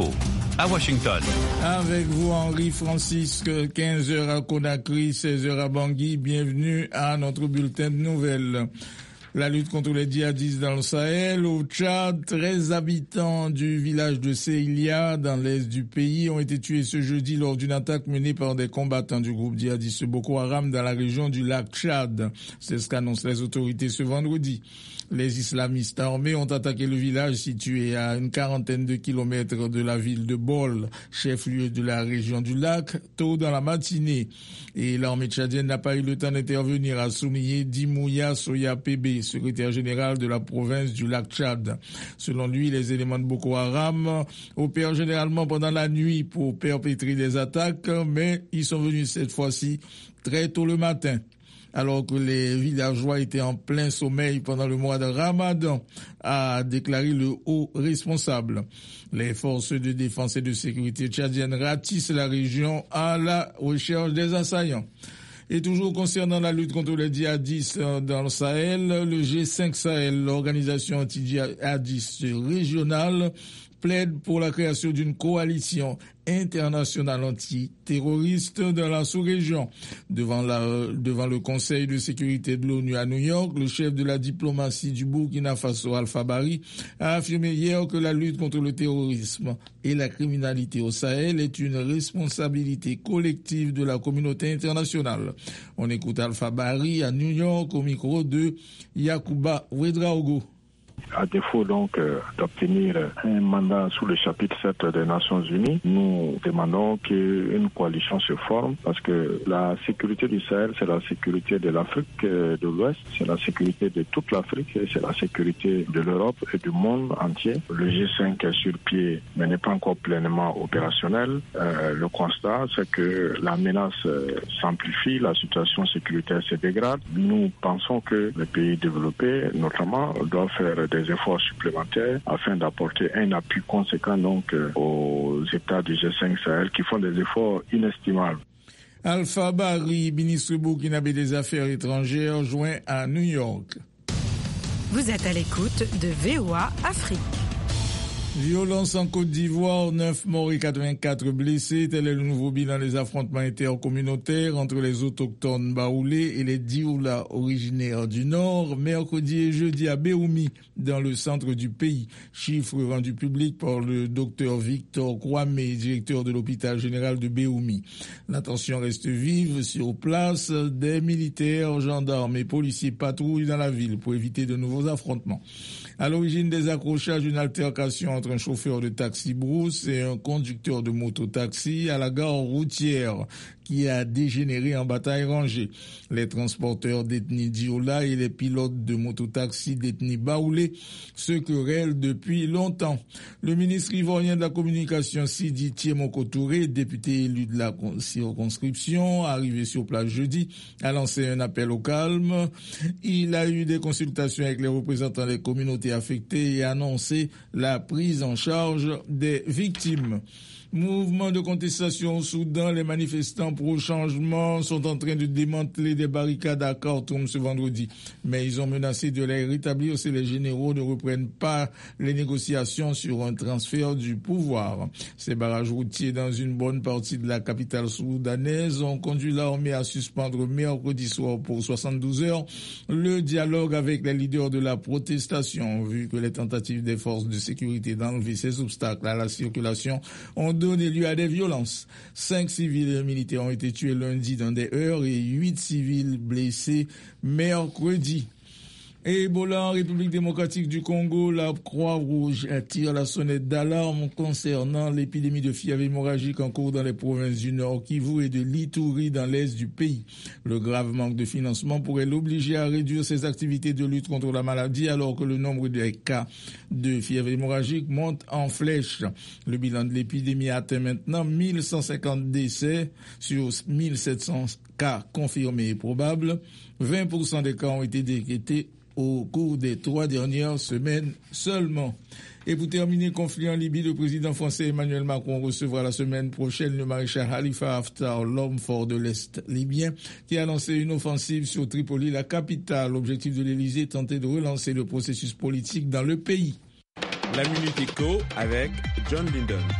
Info à Washington. Avec vous, Henri Francisque, 15h à Conakry, 16h à Bangui. Bienvenue à notre bulletin de nouvelles. La lutte contre les djihadistes dans le Sahel. Au Tchad, 13 habitants du village de Seilia, dans l'est du pays, ont été tués ce jeudi lors d'une attaque menée par des combattants du groupe djihadiste Boko Haram dans la région du lac Tchad. C'est ce qu'annoncent les autorités ce vendredi. Les islamistes armés ont attaqué le village situé à une quarantaine de kilomètres de la ville de Bol, chef-lieu de la région du lac, tôt dans la matinée. Et l'armée tchadienne n'a pas eu le temps d'intervenir, a souligné Dimouya Soya Pébé, secrétaire général de la province du lac Tchad. Selon lui, les éléments de Boko Haram opèrent généralement pendant la nuit pour perpétrer des attaques, mais ils sont venus cette fois-ci très tôt le matin, alors que les villageois étaient en plein sommeil pendant le mois de Ramadan, a déclaré le haut responsable. Les forces de défense et de sécurité tchadiennes ratissent la région à la recherche des assaillants. Et toujours concernant la lutte contre les djihadistes dans le Sahel, le G5 Sahel, l'organisation anti-djihadiste régionale, plaide pour la création d'une coalition internationale antiterroriste dans la sous-région. Devant le Conseil de sécurité de l'ONU à New York, le chef de la diplomatie du Burkina Faso, Alpha Bari, a affirmé hier que la lutte contre le terrorisme et la criminalité au Sahel est une responsabilité collective de la communauté internationale. On écoute Alpha Bari à New York au micro de Yacouba Ouedraogo. À défaut donc d'obtenir un mandat sous le chapitre 7 des Nations Unies, nous demandons qu'une coalition se forme parce que la sécurité du Sahel, c'est la sécurité de l'Afrique de l'Ouest, c'est la sécurité de toute l'Afrique et c'est la sécurité de l'Europe et du monde entier. Le G5 est sur pied mais n'est pas encore pleinement opérationnel. Le constat, c'est que la menace s'amplifie, la situation sécuritaire se dégrade. Nous pensons que les pays développés, notamment, doivent faire des efforts supplémentaires afin d'apporter un appui conséquent donc aux États du G5 Sahel qui font des efforts inestimables. Alpha Bari, ministre burkinabé des Affaires étrangères, joint à New York. Vous êtes à l'écoute de VOA Afrique. Violence en Côte d'Ivoire, 9 morts et 84 blessés. Tel est le nouveau bilan des affrontements intercommunautaires entre les autochtones baoulés et les Dioula originaires du Nord, mercredi et jeudi à Béoumi, dans le centre du pays. Chiffre rendu public par le docteur Victor Kwame, directeur de l'hôpital général de Béoumi. La tension reste vive sur place. Des militaires, gendarmes et policiers patrouillent dans la ville pour éviter de nouveaux affrontements. À l'origine des accrochages, une altercation entre un chauffeur de taxi brousse et un conducteur de moto-taxi à la gare routière qui a dégénéré en bataille rangée. Les transporteurs d'ethnie Dioula et les pilotes de moto-taxi d'ethnie Baoulé se querellent depuis longtemps. Le ministre ivoirien de la communication Sidi Tiemoko Touré, député élu de la circonscription, arrivé sur place jeudi, a lancé un appel au calme. Il a eu des consultations avec les représentants des communautés affectées et a annoncé la prise en charge des victimes. Mouvement de contestation au Soudan, les manifestants pro-changement sont en train de démanteler des barricades à Khartoum ce vendredi. Mais ils ont menacé de les rétablir si les généraux ne reprennent pas les négociations sur un transfert du pouvoir. Ces barrages routiers dans une bonne partie de la capitale soudanaise ont conduit l'armée à suspendre mercredi soir pour 72 heures le dialogue avec les leaders de la protestation, vu que les tentatives des forces de sécurité d'enlever ces obstacles à la circulation ont donné lieu à des violences. 5 civils et militaires ont été tués lundi dans des heurts et 8 civils blessés mercredi. Et Ebola en République démocratique du Congo, la Croix-Rouge tire la sonnette d'alarme concernant l'épidémie de fièvre hémorragique en cours dans les provinces du Nord Kivu et de l'Ituri dans l'est du pays. Le grave manque de financement pourrait l'obliger à réduire ses activités de lutte contre la maladie alors que le nombre de cas de fièvre hémorragique monte en flèche. Le bilan de l'épidémie atteint maintenant 1150 décès sur 1700 cas confirmés et probables. 20% des cas ont été détectés au cours des 3 dernières semaines seulement. Et pour terminer, conflit en Libye, le président français Emmanuel Macron recevra la semaine prochaine le maréchal Khalifa Haftar, l'homme fort de l'Est libyen, qui a lancé une offensive sur Tripoli, la capitale. L'objectif de l'Élysée est tenter de relancer le processus politique dans le pays. La Minute Éco avec John Linden.